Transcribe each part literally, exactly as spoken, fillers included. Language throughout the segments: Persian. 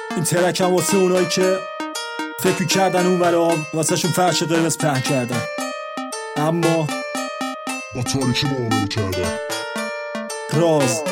این ترک هم واسه اونایی که فکر کردن اون برام واسه شون فرش قرمز پهن کردن اما با تاریکی معامله کردن. راز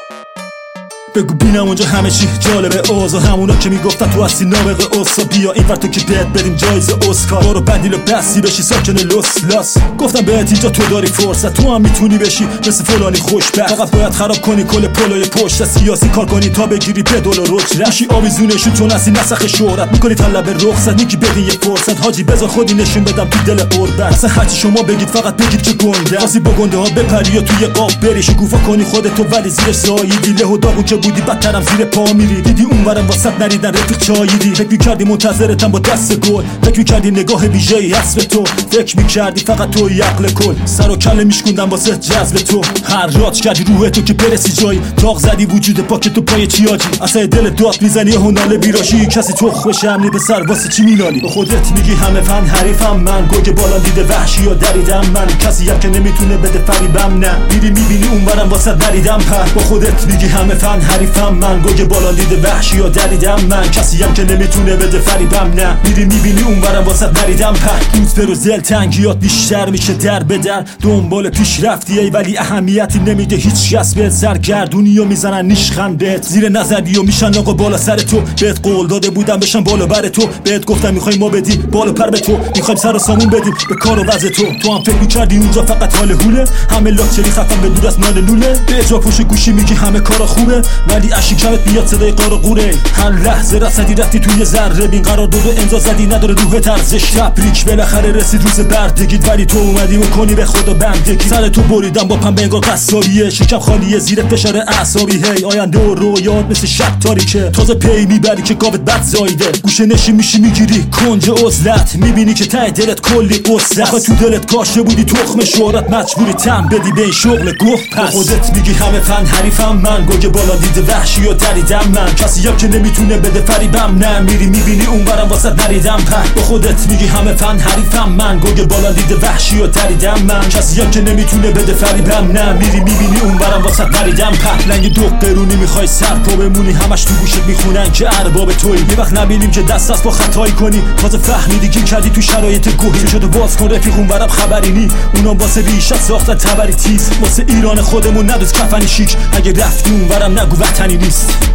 بگو بینم اونجا همه چی جالبه اوضاع همونا که میگفتن تو هستی نابغه اوسا بیا این ور تو که بهت بدیم جایزه اسکار برو بدیل و بستی بشی ساکن لس لاس گفتم بهت اینجا تو داری فرصت تو هم میتونی بشی مثل فلانی خوشبخت فقط باید خراب کنی کل پلوی پشت سیاسی کار کنی تا بگیری پدال و رج رشی آویزونشون چون هستی نسخ شهرت میکنی طلب رخصت میگی بدین یه فرصت حاجی بذار خودی نشون بدم تو دل قربت اصلا هرچی شما بگید فقط بگید که گنده واسه با گنده ها بپری یا توی قاب بری شکوفا کنی خودتو ولی زیرش زاییدی له و داغون که بودی بدترم زیر پا میری دیدی اونورم واسط نریدن رفیق چاییدی فکر میکردی منتظرتم با دست گل فکر میکردی نگاه ویژه‌ای هست به تو فکر میکردی فقط توی عقل کل سر و کله میشکوندم واسه جذب تو هر رات کردی روح تو که برسی جایی تاق زدی وجود پاک تو پای چیاجی اصلا دل داد میزنی هناله بیراشی کسی تو خوش امنی به سر واسه چی مینالی به خودت میگی همه فن حریفم من گوگ بالا دیده وحشی یا دریدم من کسی هم که نمیتونه بده فریبم نه میری میبینی اونورم واسه نریدم پر با خودت میگی همه فن حریفم من گوگ بالا دیده وحشی یا دریدم من کسی هم که نمیتونه بده فریبم نه میری میبینی اونورم واسه نریدم پر روز به روز دلتنگیات بیشتر میشه در به در دنبال پیشرفتی ای ولی اهمیتی نمیده هیچ کس بهت سرگردونی و میزنن نیشخند بهت زیر نظری و میشن آقا بالا سر تو بهت قول داده بودم بشن بالا بر تو بهت گفتم میخوایم ما بدیم بالا پر به تو میخوایم سر و سامون بدیم به کار و وضع تو تو هم فکر میکردی اونجا فقط حال هوله همه لاکچری خفن به دور از نان لوله به جا پشت گوشی میگی همه کارا خوبه ولی اشی کمت بیاد صدای قار و قوره هر لحظه رسیدی رفتی توی ذره بین قرار داد و امضا زدی نداره روح ارزش تبریک بالاخره رسید روز بردگیت ولی تو اومدی و کنی به خدا بندگی سر تو بریدم با پنبه انگار قصابیه شکم خالیه زیر فشار اعصابی هی آینده و رویات مثل شب تاریکه تازه پی میبری که گاوت بد زایده گوشه نشی میشی میگیری کنج عزلت میبینی که ته دلت کلی قصه آخه تو دلت کاشته بودی تخم شهرت مجبوری تم بدی به این شغل گوه پس خودت میگی همه فن حریفم من گوگ بالا دیده وحشی و دریدم من کسی هم که نمیتونه بده فریبم نه میری میبینی اونورم واسه نریدم پر با خودت میگی همه فن حریفم من گوگ بالا دیده وحشی و دریدم من کسی هم که نمیتونه بده فریبم نه میری میبینی اونورم واسه نریدم پر لنگ دو قرونی میخوای سر پا بمونی همش تو گوشت میخونن که ارباب تویی یه وقت نبینیم که دست از با خطایی کنی تازه فهمیدی که کردی تو شرایط گوهی شده باز کن رفیق اونورم خبری نی اونام واسه بیشتر ساختن تبری تیز واسه ایران خودمون ندوز کفنی شیک اگه رفتی اونورم نگو وطنی نیست.